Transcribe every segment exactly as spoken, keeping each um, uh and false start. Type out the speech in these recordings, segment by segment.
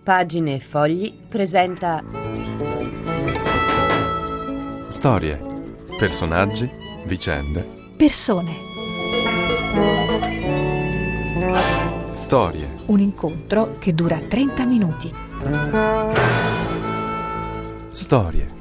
Pagine e Fogli presenta storie, personaggi, vicende, persone. Storie. Un incontro che dura trenta minuti. Storie.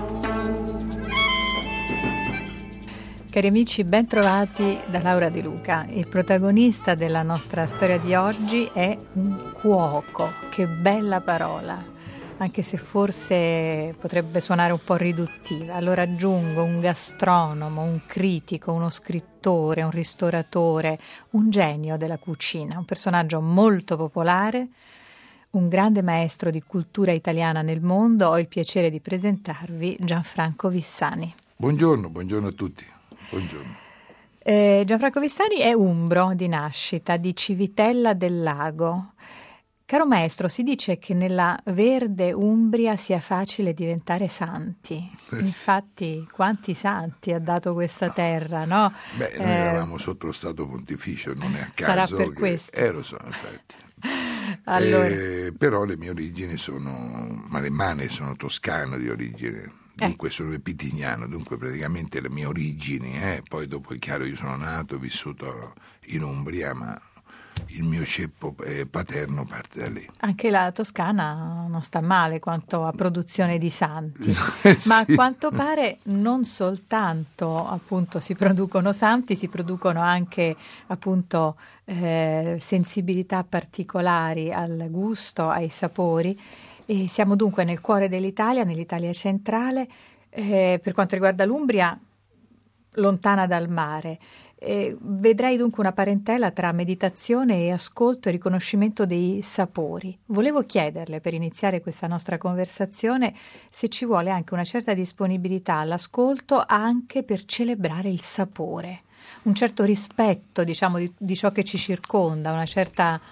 Cari amici, ben trovati da Laura De Luca. Il protagonista della nostra storia di oggi è un cuoco. Che bella parola, anche se forse potrebbe suonare un po' riduttiva. Allora aggiungo un gastronomo, un critico, uno scrittore, un ristoratore, un genio della cucina, un personaggio molto popolare, un grande maestro di cultura italiana nel mondo. Ho il piacere di presentarvi Gianfranco Vissani. Buongiorno, buongiorno a tutti. Buongiorno. Eh, Gianfranco Vissani è umbro di nascita, di Civitella del Lago. Caro maestro, si dice che nella verde Umbria sia facile diventare santi. Infatti, quanti santi ha dato questa terra, no? Beh, noi eh, eravamo sotto lo Stato Pontificio, non è a caso. Sarà per che questo. Eh, lo so, infatti. Allora. Eh, però le mie origini sono maremmane, sono toscano di origine. Dunque eh. sono pitignano, dunque praticamente le mie origini, eh. Poi dopo è chiaro io sono nato, vissuto in Umbria, ma il mio ceppo paterno parte da lì. Anche la Toscana non sta male quanto a produzione di santi, eh, ma sì. a quanto pare non soltanto appunto si producono santi, si producono anche appunto eh, sensibilità particolari al gusto, ai sapori. E siamo dunque nel cuore dell'Italia, nell'Italia centrale, eh, per quanto riguarda l'Umbria, lontana dal mare. Eh, vedrei dunque una parentela tra meditazione e ascolto e riconoscimento dei sapori. Volevo chiederle, per iniziare questa nostra conversazione, se ci vuole anche una certa disponibilità all'ascolto anche per celebrare il sapore, un certo rispetto, diciamo, di, di ciò che ci circonda, una certa...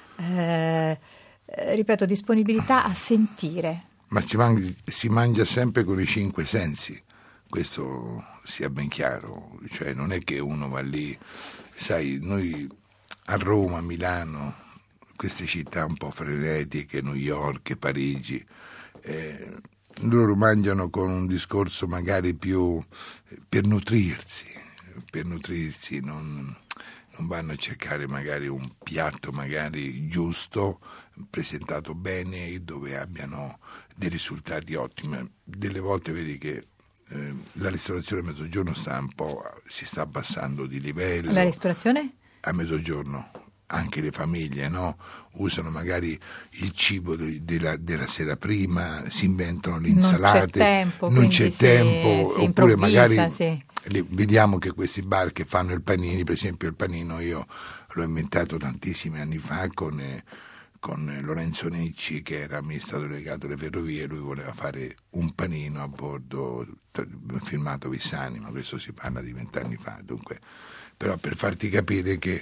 Eh, ripeto, disponibilità a sentire. Ma si mangia, si mangia sempre con i cinque sensi, questo sia ben chiaro, cioè non è che uno va lì, sai, noi a Roma, Milano, queste città un po' frenetiche, New York, Parigi, eh, loro mangiano con un discorso magari più per nutrirsi, per nutrirsi, non... non vanno a cercare magari un piatto magari giusto, presentato bene, dove abbiano dei risultati ottimi. Delle volte vedi che eh, la ristorazione a mezzogiorno sta un po', si sta abbassando di livello. La ristorazione? A mezzogiorno, anche le famiglie, no? Usano magari il cibo de, della, della sera prima, si inventano le insalate. Non c'è tempo, non c'è si, tempo si oppure magari... Sì. Vediamo che questi bar che fanno il panini, per esempio il panino io l'ho inventato tantissimi anni fa con, con Lorenzo Necci, che era amministratore delegato alle ferrovie. Lui voleva fare un panino a bordo, firmato Vissani, ma questo si parla di vent'anni fa. Dunque, però per farti capire che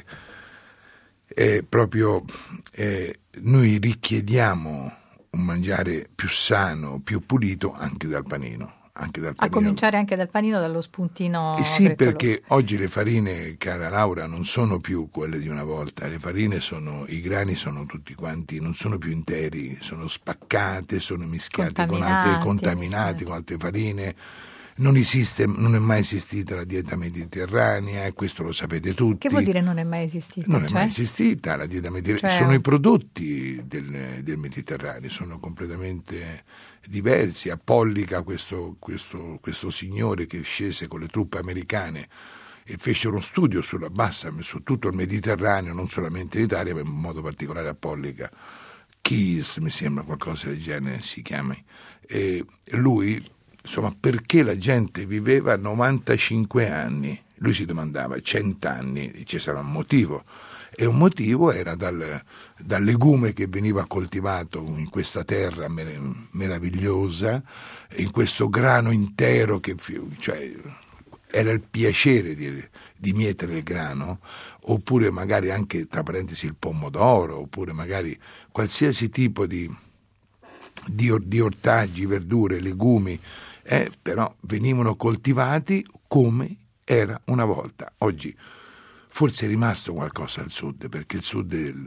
è proprio eh, noi richiediamo un mangiare più sano, più pulito anche dal panino. Anche dal panino. A cominciare anche dal panino, dallo spuntino. Eh sì, frettoloso. Perché oggi le farine, cara Laura, non sono più quelle di una volta. Le farine sono, i grani sono tutti quanti, non sono più interi, sono spaccate, sono mischiate con altre, contaminate sì. con altre farine. Non esiste, non è mai esistita la dieta mediterranea, e questo lo sapete tutti. Che vuol dire non è mai esistita? Non cioè? è mai esistita la dieta mediterranea. Cioè... Sono i prodotti del, del Mediterraneo, sono completamente diversi. A Pollica questo, questo, questo signore che scese con le truppe americane e fece uno studio sulla bassa, su tutto il Mediterraneo, non solamente in Italia, ma in modo particolare a Pollica. Keys, mi sembra, qualcosa del genere si chiama. E lui... Insomma, perché la gente viveva novantacinque anni? Lui si domandava, cento anni, ci sarà un motivo. E un motivo era dal, dal legume che veniva coltivato in questa terra mer- meravigliosa, in questo grano intero, che cioè, era il piacere di, di mietere il grano, oppure magari anche, tra parentesi, il pomodoro, oppure magari qualsiasi tipo di, di, di ortaggi, verdure, legumi, Eh, però venivano coltivati come era una volta. Oggi forse è rimasto qualcosa al sud, perché il sud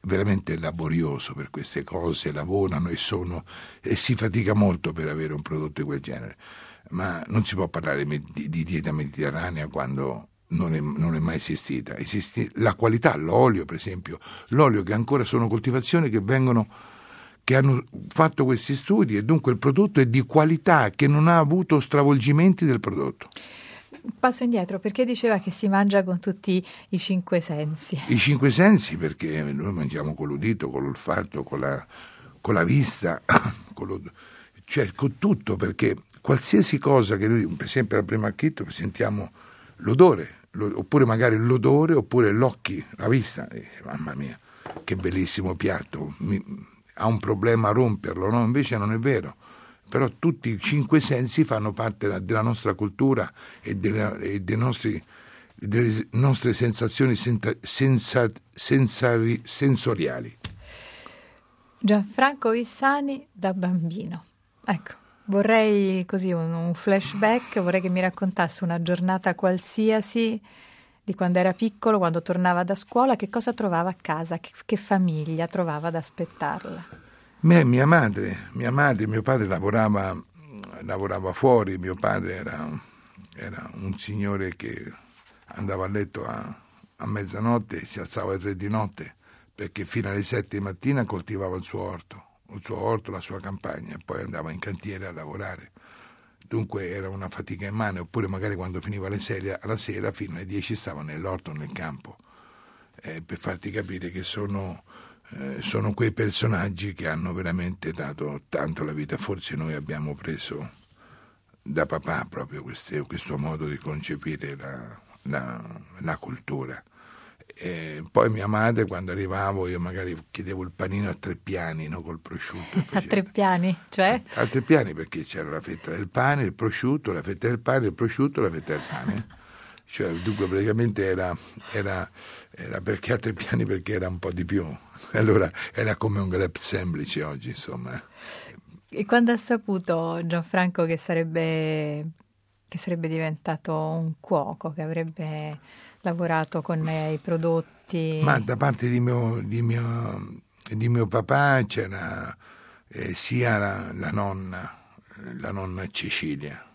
veramente laborioso per queste cose, lavorano e sono e si fatica molto per avere un prodotto di quel genere, ma non si può parlare di, di dieta mediterranea quando non è, non è mai esistita. Esiste la qualità, l'olio per esempio, l'olio che ancora sono coltivazioni che vengono che hanno fatto questi studi, e dunque il prodotto è di qualità, che non ha avuto stravolgimenti del prodotto. Passo indietro, perché diceva che si mangia con tutti i cinque sensi? I cinque sensi perché noi mangiamo con l'udito, con l'olfatto, con la, con la vista, con lo, cioè con tutto, perché qualsiasi cosa che noi, per esempio al primo acchito, sentiamo l'odore, lo, oppure magari l'odore, oppure l'occhi, la vista, e, mamma mia, che bellissimo piatto, mi, ha un problema a romperlo, no? Invece non è vero. Però tutti i cinque sensi fanno parte della nostra cultura e delle, e dei nostri, delle nostre sensazioni senza, senza, sensari, sensoriali. Gianfranco Vissani da bambino. Ecco, vorrei così un, un flashback, vorrei che mi raccontasse una giornata qualsiasi di quando era piccolo, quando tornava da scuola, che cosa trovava a casa, che, che famiglia trovava ad aspettarla. Me, mia madre, mia madre, mio padre lavorava, lavorava fuori, mio padre era, era un signore che andava a letto a, a mezzanotte e si alzava alle tre di notte, perché fino alle sette di mattina coltivava il suo orto, il suo orto, la sua campagna, e poi andava in cantiere a lavorare. Dunque era una fatica immane, oppure magari quando finiva le sere, alla sera fino alle dieci stava nell'orto, nel campo, eh, per farti capire che sono... Eh, sono quei personaggi che hanno veramente dato tanto alla vita. Forse noi abbiamo preso da papà proprio queste, questo modo di concepire la, la, la cultura. E poi mia madre, quando arrivavo, io magari chiedevo il panino a tre piani, no, col prosciutto. A tre piani? Cioè? A, a tre piani, perché c'era la fetta del pane, il prosciutto, la fetta del pane, il prosciutto, la fetta del pane. Cioè, dunque praticamente era, era, era perché a tre piani, perché era un po' di più. Allora era come un gleb semplice oggi, insomma. E quando ha saputo Gianfranco che sarebbe, che sarebbe diventato un cuoco, che avrebbe lavorato con eh, i prodotti? Ma da parte di mio, di mio, di mio papà c'era eh, sia la, la nonna, la nonna Cecilia,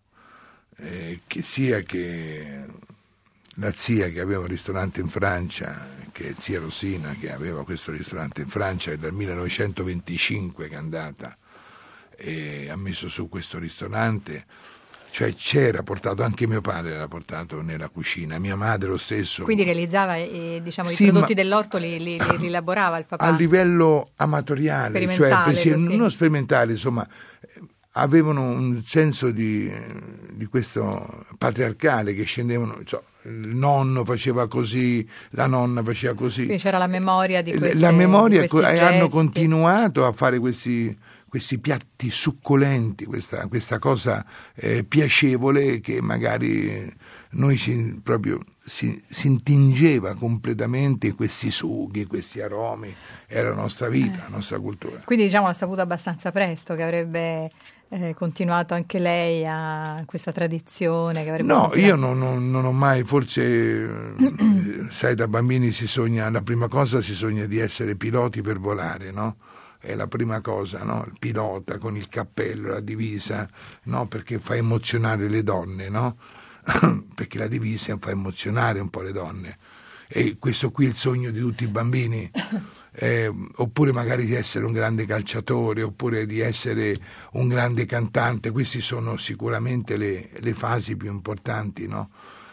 eh, che sia che la zia che aveva un ristorante in Francia, che è zia Rosina, che aveva questo ristorante in Francia, è dal millenovecentoventicinque che è andata e ha messo su questo ristorante. Cioè c'era portato, anche mio padre era portato nella cucina, mia madre lo stesso. Quindi realizzava eh, diciamo, sì, i prodotti ma... dell'orto, li, li, li rielaborava il papà? A livello amatoriale, cioè sì, non sperimentale, insomma, avevano un senso di, di questo patriarcale, che scendevano, cioè, il nonno faceva così, la nonna faceva così. Quindi c'era la memoria di questi La memoria, di questi e hanno gesti. continuato a fare questi, questi piatti succolenti, questa, questa cosa eh, piacevole che magari noi si, proprio si, si intingeva completamente, questi sughi, questi aromi, era la nostra vita, la nostra cultura. Quindi diciamo l'ha saputo abbastanza presto che avrebbe eh, continuato anche lei a questa tradizione? Che avrebbe no, continuato... io non, non, non ho mai, forse, eh, sai, da bambini si sogna, la prima cosa si sogna di essere piloti per volare, no? È la prima cosa, no? Il pilota con il cappello, la divisa, no? Perché fa emozionare le donne, no? Perché la divisa fa emozionare un po' le donne, e questo qui è il sogno di tutti i bambini. Eh, oppure magari di essere un grande calciatore, oppure di essere un grande cantante. Queste sono sicuramente le, le fasi più importanti, no?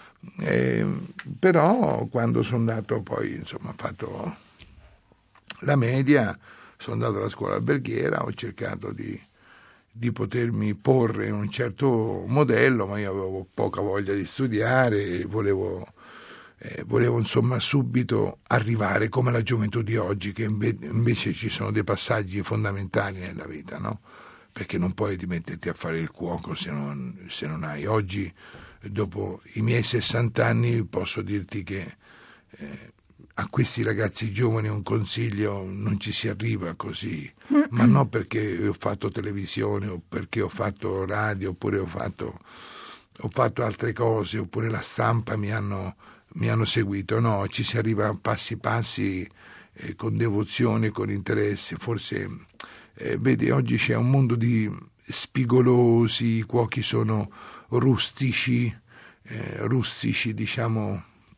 Eh, però quando sono andato poi, insomma, ho fatto la media, sono andato alla scuola alberghiera, ho cercato di, di potermi porre in un certo modello, ma io avevo poca voglia di studiare, volevo Eh, volevo insomma subito arrivare come la gioventù di oggi, che inve- invece ci sono dei passaggi fondamentali nella vita, no? Perché non puoi metterti a fare il cuoco se non, se non hai. Oggi, dopo i miei sessanta anni, posso dirti che eh, a questi ragazzi giovani un consiglio: non ci si arriva così, mm-hmm. ma non perché ho fatto televisione o perché ho fatto radio, oppure ho fatto, ho fatto altre cose, oppure la stampa mi hanno mi hanno seguito. No, ci si arriva passi passi, eh, con devozione, con interesse. Forse, eh, vedi, oggi c'è un mondo di spigolosi, i cuochi sono rustici, eh, rustici, diciamo,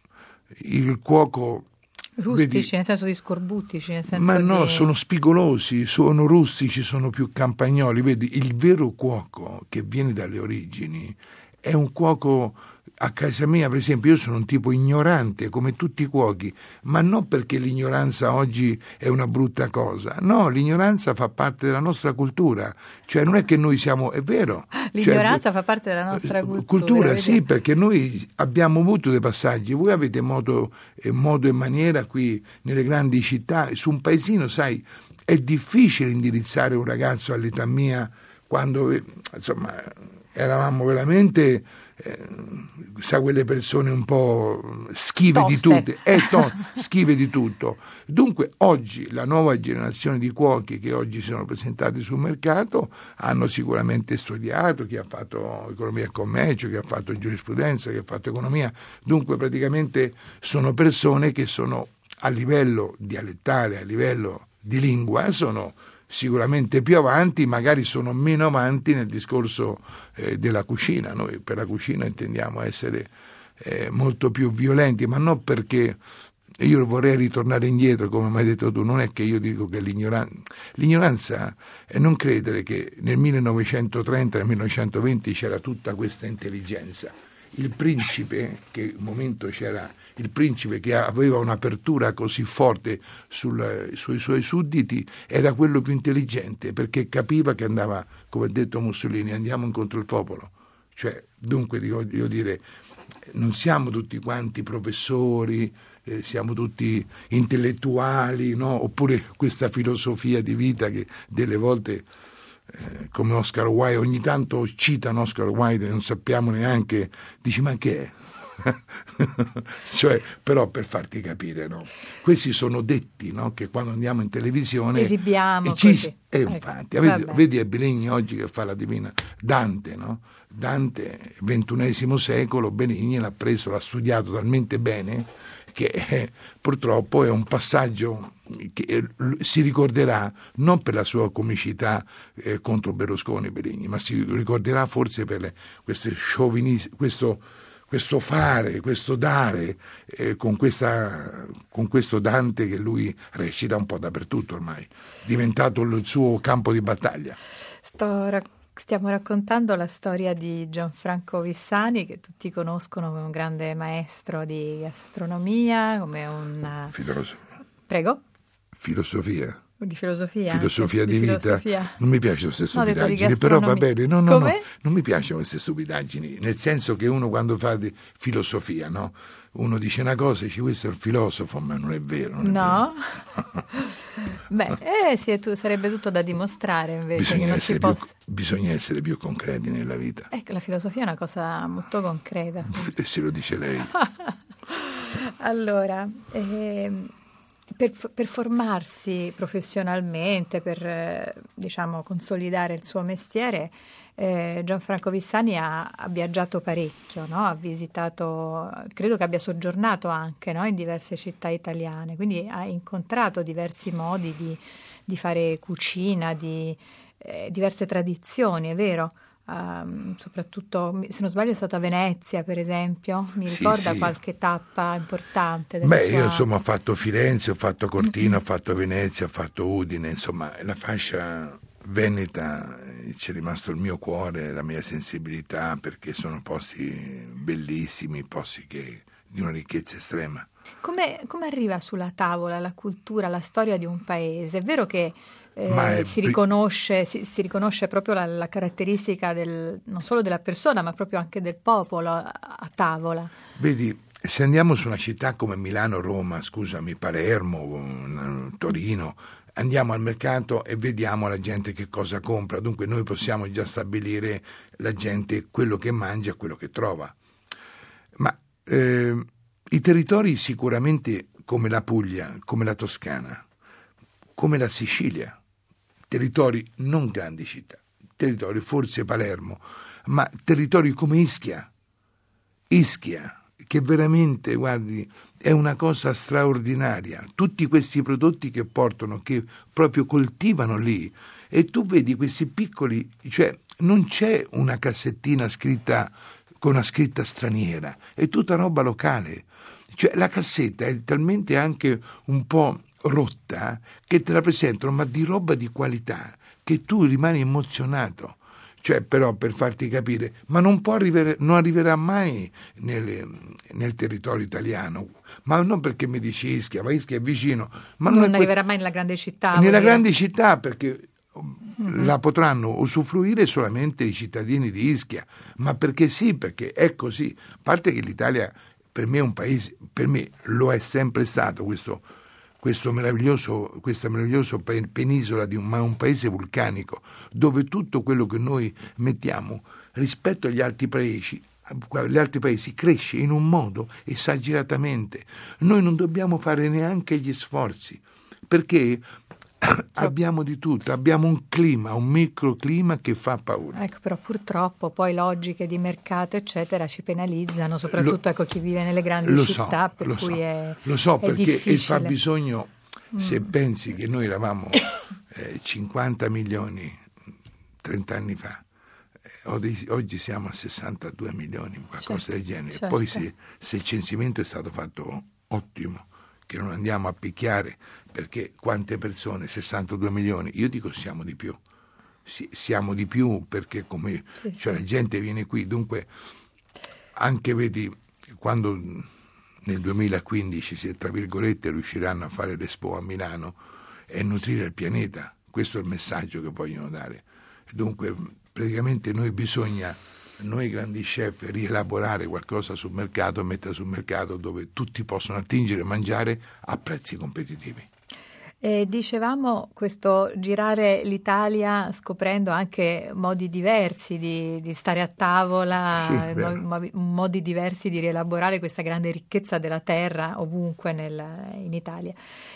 il cuoco... Rustici, vedi, nel senso di scorbutici, nel senso ma no, di... sono spigolosi, sono rustici, sono più campagnoli. Vedi, il vero cuoco che viene dalle origini è un cuoco. A casa mia, per esempio, io sono un tipo ignorante come tutti i cuochi, ma non perché l'ignoranza oggi è una brutta cosa. No, l'ignoranza fa parte della nostra cultura. Cioè non è che noi siamo, è vero. L'ignoranza cioè, fa parte della nostra cultura. Cultura, sì, perché noi abbiamo avuto dei passaggi. Voi avete modo, modo e maniera qui nelle grandi città. Su un paesino, sai, è difficile indirizzare un ragazzo all'età mia, quando, insomma, eravamo veramente... Eh, sa, quelle persone un po' schive Toste. di tutto, eh, no, schive di tutto. Dunque oggi la nuova generazione di cuochi che oggi si sono presentati sul mercato hanno sicuramente studiato, chi ha fatto economia e commercio, chi ha fatto giurisprudenza, chi ha fatto economia. Dunque praticamente sono persone che sono a livello dialettale, a livello di lingua, sono sicuramente più avanti, magari sono meno avanti nel discorso eh, della cucina. Noi per la cucina intendiamo essere eh, molto più violenti, ma non perché io vorrei ritornare indietro, come mi hai detto tu. Non è che io dico che l'ignoranza, l'ignoranza è non credere che nel millenovecentotrenta, nel millenovecentoventi c'era tutta questa intelligenza. Il principe, che un momento c'era il principe che aveva un'apertura così forte sul, sui suoi sudditi, era quello più intelligente, perché capiva che andava, come ha detto Mussolini, andiamo incontro il popolo. Cioè, dunque, dico, io dire, non siamo tutti quanti professori, eh, siamo tutti intellettuali, no? Oppure questa filosofia di vita che delle volte, eh, come Oscar Wilde, ogni tanto citano Oscar Wilde e non sappiamo neanche, dici ma che è? Cioè, però per farti capire, no? Questi sono detti, no? Che quando andiamo in televisione esibiamo ci, così. e Ecco, infatti vedi, vedi Benigni oggi che fa la Divina Dante, no? Dante, ventunesimo secolo, Benigni l'ha preso, l'ha studiato talmente bene che eh, purtroppo è un passaggio che eh, si ricorderà non per la sua comicità eh, contro Berlusconi, Benigni, ma si ricorderà forse per le, queste sciovinisme, questo questo fare, questo dare, eh, con, questa, con questo Dante che lui recita un po' dappertutto ormai, diventato il suo campo di battaglia. Sto rac- stiamo raccontando la storia di Gianfranco Vissani, che tutti conoscono come un grande maestro di gastronomia, come un... Filosofia. Prego? Filosofia. Di filosofia? Filosofia di, di vita. Filosofia. Non mi piacciono queste stupidaggini, no, però va bene. No, no, no, non mi piacciono queste stupidaggini, nel senso che uno quando fa di filosofia, no? Uno dice una cosa e dice questo è il filosofo, ma non è vero. Non è no? Vero. Beh, eh, sì, tu, sarebbe tutto da dimostrare invece. Bisogna, che non essere, si possa... più, bisogna essere più concreti nella vita. Ecco, la filosofia è una cosa molto concreta. E se lo dice lei. Allora... Ehm... Per, per formarsi professionalmente, per eh, diciamo consolidare il suo mestiere, eh, Gianfranco Vissani ha, ha viaggiato parecchio, no? Ha visitato, credo che abbia soggiornato anche, no? In diverse città italiane, quindi ha incontrato diversi modi di, di fare cucina, di eh, diverse tradizioni, è vero? Um, soprattutto, se non sbaglio, è stato a Venezia, per esempio. Mi sì, ricorda sì. qualche tappa importante della Beh, sua... io insomma ho fatto Firenze, ho fatto Cortina, mm-hmm. ho fatto Venezia, ho fatto Udine, insomma la fascia veneta c'è rimasto il mio cuore, la mia sensibilità, perché sono posti bellissimi, posti che di una ricchezza estrema. Come, come arriva sulla tavola la cultura, la storia di un paese? È vero che Eh, si, riconosce, si, si riconosce proprio la, la caratteristica del, non solo della persona, ma proprio anche del popolo a, a tavola. Vedi, se andiamo su una città come Milano, Roma, scusami, Palermo, Torino, andiamo al mercato e vediamo la gente che cosa compra, dunque noi possiamo già stabilire la gente quello che mangia, quello che trova. Ma eh, i territori sicuramente come la Puglia, come la Toscana, come la Sicilia, territori non grandi città, territori forse Palermo, ma territori come Ischia, Ischia che veramente, guardi, è una cosa straordinaria. Tutti questi prodotti che portano, che proprio coltivano lì, e tu vedi questi piccoli, cioè non c'è una cassettina scritta con una scritta straniera, è tutta roba locale. Cioè la cassetta è talmente anche un po' rotta che te la presentano, ma di roba di qualità, che tu rimani emozionato. Cioè, però, per farti capire, ma non può arrivare, non arriverà mai nel, nel territorio italiano, ma non perché mi dici Ischia, ma Ischia è vicino. Ma non non è arriverà que- mai nella grande città. Nella grande città, perché mm-hmm. la potranno usufruire solamente i cittadini di Ischia, ma perché sì, perché è così. A parte che l'Italia per me è un paese, per me lo è sempre stato questo questo meraviglioso, questa meravigliosa penisola di un, un paese vulcanico, dove tutto quello che noi mettiamo rispetto agli altri paesi, agli altri paesi cresce in un modo esageratamente. Noi non dobbiamo fare neanche gli sforzi, perché abbiamo di tutto, abbiamo un clima, un microclima che fa paura. Ecco, però purtroppo poi logiche di mercato eccetera ci penalizzano, soprattutto lo, ecco chi vive nelle grandi lo città, so, per lo cui so, è lo so è perché difficile. Il fabbisogno, mm. se pensi che noi eravamo eh, cinquanta milioni trenta anni fa, eh, oggi siamo a sessantadue milioni, qualcosa certo, del genere. Certo. Poi se, se il censimento è stato fatto ottimo, che non andiamo a picchiare, perché quante persone, sessantadue milioni, io dico siamo di più, sì, siamo di più perché come sì, cioè sì. La gente viene qui, dunque anche vedi quando nel duemilaquindici se tra virgolette riusciranno a fare l'Expo a Milano e nutrire il pianeta, questo è il messaggio che vogliono dare. Dunque praticamente noi bisogna, noi grandi chef, rielaborare qualcosa sul mercato e mettere sul mercato dove tutti possono attingere e mangiare a prezzi competitivi. E dicevamo questo girare l'Italia scoprendo anche modi diversi di, di stare a tavola, sì, mo, modi diversi di rielaborare questa grande ricchezza della terra ovunque nel, in Italia.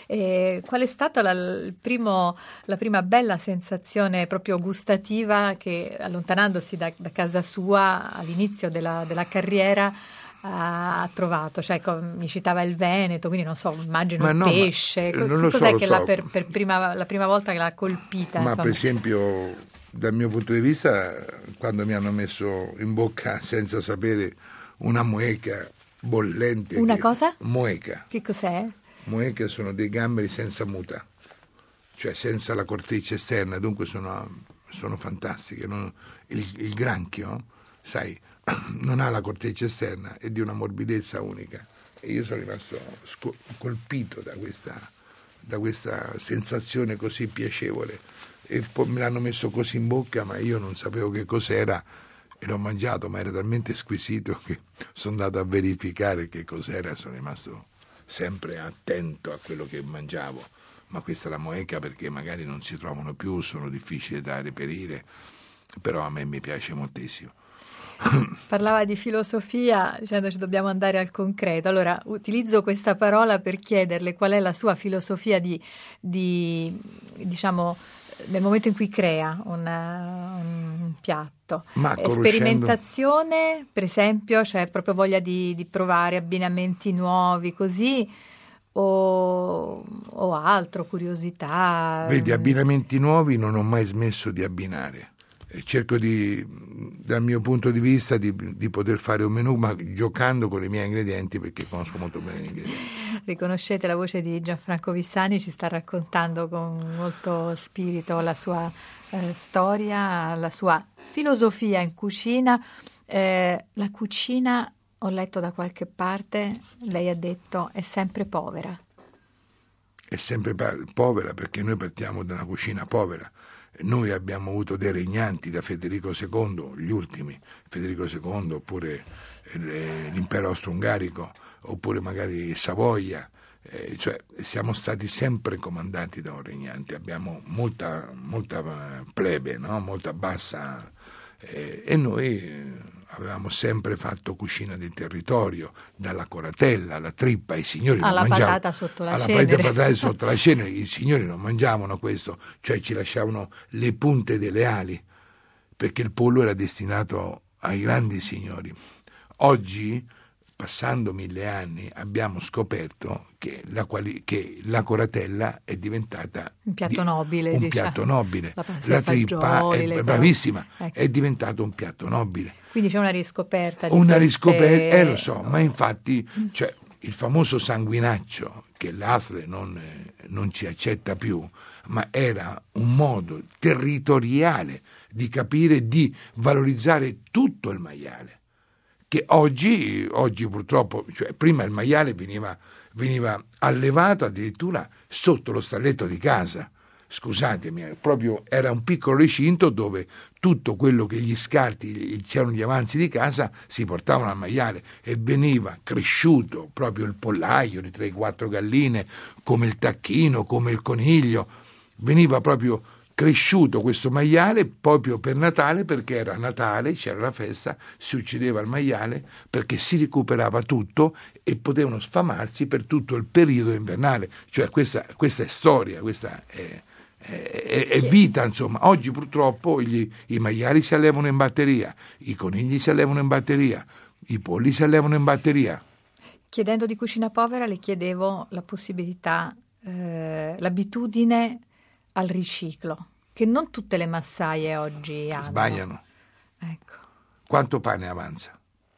E qual è stata la, il primo, la prima bella sensazione proprio gustativa che allontanandosi da, da casa sua all'inizio della, della carriera ha trovato? Cioè, mi citava il Veneto, quindi non so, immagino ma il no, pesce. Ma, non lo Cos'è so, che lo so. l'ha per, per prima, la prima volta che l'ha colpita? Ma insomma? Per esempio, dal mio punto di vista, quando mi hanno messo in bocca senza sapere una moeca bollente. Una che, cosa? Moeca. Che cos'è? Moeca sono dei gamberi senza muta, cioè senza la corteccia esterna, dunque sono, sono fantastiche. Non, il, il granchio, sai, non ha la corteccia esterna, è di una morbidezza unica e io sono rimasto sco- colpito da questa, da questa sensazione così piacevole e poi me l'hanno messo così in bocca, ma io non sapevo che cos'era e l'ho mangiato, ma era talmente squisito che sono andato a verificare che cos'era, sono rimasto sempre attento a quello che mangiavo. Ma questa è la moeca perché magari non si trovano più, sono difficili da reperire, però a me mi piace moltissimo. Parlava di filosofia dicendoci dobbiamo andare al concreto. Allora utilizzo questa parola per chiederle qual è la sua filosofia di, di diciamo nel momento in cui crea una, un piatto. Ma sperimentazione, per esempio, cioè proprio voglia di, di provare abbinamenti nuovi così o, o altro, curiosità. Vedi, abbinamenti nuovi non ho mai smesso di abbinare. Cerco di, dal mio punto di vista, di, di poter fare un menù, ma giocando con i miei ingredienti, perché conosco molto bene gli ingredienti. Riconoscete la voce di Gianfranco Vissani, ci sta raccontando con molto spirito la sua eh, storia, la sua filosofia in cucina. Eh, la cucina, ho letto da qualche parte, lei ha detto, è sempre povera. È sempre povera perché noi partiamo da una cucina povera. Noi abbiamo avuto dei regnanti da Federico secondo, gli ultimi, Federico secondo, oppure l'impero austro-ungarico, oppure magari Savoia, eh, cioè siamo stati sempre comandati da un regnante, abbiamo molta, molta plebe, no? Molta bassa, eh, e noi avevamo sempre fatto cucina di territorio, dalla coratella alla trippa, i signori alla non mangiavano patata sotto la alla cenere. patata sotto la cenere, i signori non mangiavano questo, cioè ci lasciavano le punte delle ali, perché il pollo era destinato ai grandi signori. Oggi passando mille anni, abbiamo scoperto che la, quali- che la coratella è diventata un piatto di- nobile. Un diciamo. piatto nobile. La, la trippa fagioli, è le bravissima, ecco. è diventato un piatto nobile. Quindi c'è una riscoperta di Una queste... riscoperta, eh lo so, ma infatti cioè, il famoso sanguinaccio che l'A S L E non, eh, non ci accetta più, ma era un modo territoriale di capire, di valorizzare tutto il maiale, che oggi, oggi purtroppo, cioè prima il maiale veniva, veniva allevato addirittura sotto lo stalletto di casa. Scusatemi, proprio era un piccolo recinto dove tutto quello che gli scarti, c'erano gli avanzi di casa, si portavano al maiale e veniva cresciuto proprio il pollaio di tre quattro galline, come il tacchino, come il coniglio, veniva proprio cresciuto questo maiale proprio per Natale, perché era Natale, c'era la festa, si uccideva il maiale perché si recuperava tutto e potevano sfamarsi per tutto il periodo invernale. Cioè questa, questa è storia, questa è... È, è vita, insomma. Oggi purtroppo gli, i maiali si allevano in batteria, i conigli si allevano in batteria, i polli si allevano in batteria. Chiedendo di cucina povera le chiedevo la possibilità, eh, l'abitudine al riciclo, che non tutte le massaie oggi hanno. Sbagliano. Ecco. Quanto pane avanza?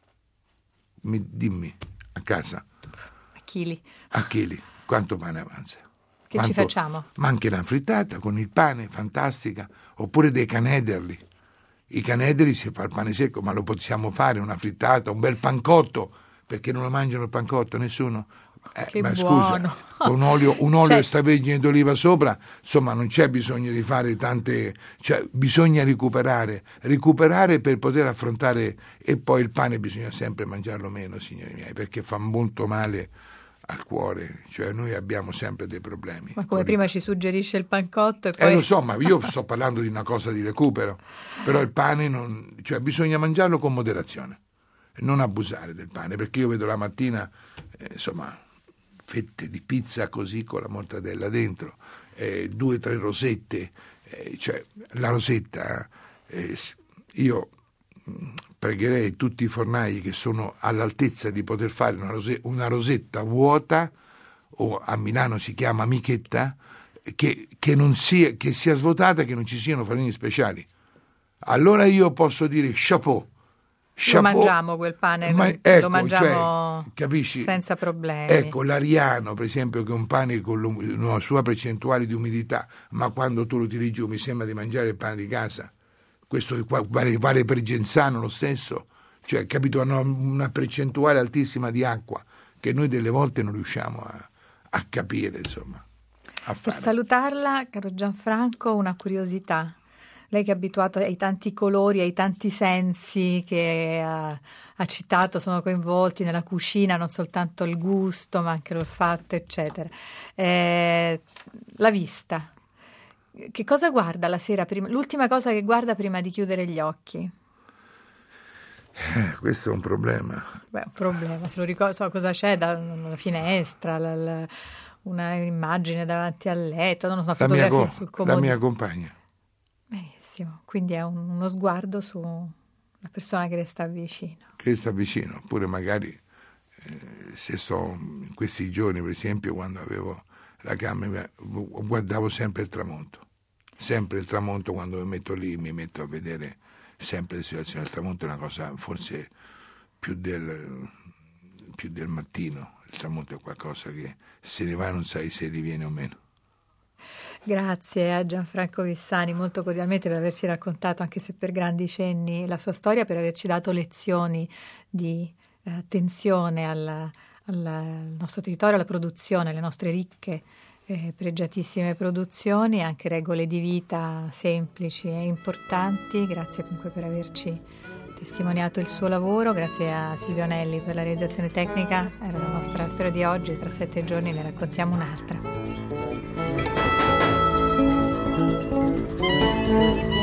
Mi, dimmi, a casa. A chili. A chili. Quanto pane avanza? Che Quanto, ci facciamo? Ma anche una frittata con il pane, fantastica, oppure dei canederli. I canederli si fa il pane secco, ma lo possiamo fare, una frittata, un bel pancotto, perché non lo mangiano il pancotto, nessuno. Eh, che ma buono. scusa, con olio, un olio Cioè- extravergine d'oliva sopra, insomma non c'è bisogno di fare tante, cioè bisogna recuperare, recuperare per poter affrontare, e poi il pane bisogna sempre mangiarlo meno, signori miei, perché fa molto male al cuore, cioè noi abbiamo sempre dei problemi. Ma come prima ci suggerisce il pancotto e poi... Eh lo so, ma io sto parlando di una cosa di recupero, però il pane non, cioè bisogna mangiarlo con moderazione e non abusare del pane, perché io vedo la mattina eh, insomma fette di pizza così con la mortadella dentro, eh, due o tre rosette, eh, cioè la rosetta, eh, io pregherei tutti i fornai che sono all'altezza di poter fare una, rose- una rosetta vuota, o a Milano si chiama michetta, che, che, non sia, che sia svuotata, che non ci siano farine speciali. Allora io posso dire chapeau. chapeau. Lo mangiamo quel pane, Ma, lo ecco, mangiamo cioè, capisci? senza problemi. Ecco, l'ariano, per esempio, che è un pane con una sua percentuale di umidità, ma quando tu lo tiri giù mi sembra di mangiare il pane di casa. Questo vale, vale per Genzano lo stesso, cioè capito, hanno una percentuale altissima di acqua che noi delle volte non riusciamo a, a capire, insomma. A Per fare. salutarla, caro Gianfranco, una curiosità. Lei che è abituato ai tanti colori, ai tanti sensi che ha, ha citato, sono coinvolti nella cucina, non soltanto il gusto, ma anche l'olfatto, eccetera. Eh, la vista. Che cosa guarda la sera prima? L'ultima cosa che guarda prima di chiudere gli occhi? Eh, questo è un problema. Beh, un problema, se lo ricordo, so cosa c'è da una finestra, la, la, una immagine davanti al letto, non so, una La mia, fotografia co- sul la comodino. mia compagna. Benissimo, quindi è un- uno sguardo sulla persona che le sta vicino. Che sta vicino, oppure magari eh, se sto in questi giorni, per esempio, quando avevo la camera, guardavo sempre il tramonto. Sempre il tramonto, quando mi metto lì, mi metto a vedere sempre le situazioni. Il tramonto è una cosa forse più del, più del mattino. Il tramonto è qualcosa che se ne va non sai se riviene o meno. Grazie a Gianfranco Vissani molto cordialmente per averci raccontato, anche se per grandi cenni, la sua storia, per averci dato lezioni di eh, attenzione al, al, al nostro territorio, alla produzione, alle nostre ricche eh, pregiatissime produzioni, anche regole di vita semplici e importanti. Grazie comunque per averci testimoniato il suo lavoro. Grazie a Silvio Anelli per la realizzazione tecnica. Era la nostra storia di oggi, tra sette giorni ne raccontiamo un'altra.